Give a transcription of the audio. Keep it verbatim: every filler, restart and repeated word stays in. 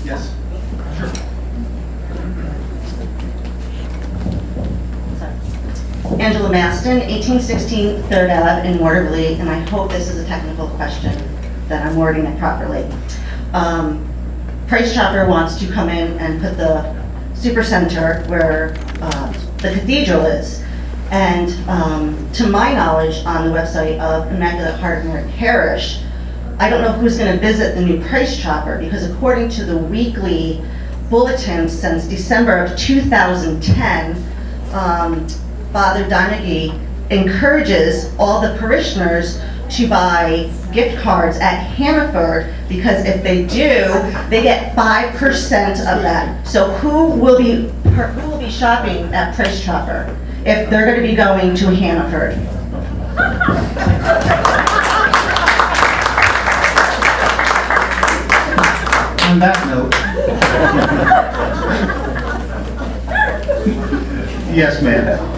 Yes. Sure. Angela Maston, eighteen sixteen Third Ave in Waterloo, and I hope this is a technical question, that I'm wording it properly. Um, Price Chopper wants to come in and put the super center where uh, the cathedral is. And um, to my knowledge, on the website of Immaculate Heart of Mary Parish, I don't know who's going to visit the new Price Chopper, because according to the weekly bulletin since December of two thousand ten, um, Father Donaghy encourages all the parishioners to buy gift cards at Hannaford, because if they do, they get five percent of that. So who will be who will be shopping at Price Chopper if they're going to be going to Hannaford? On that note, yes, ma'am.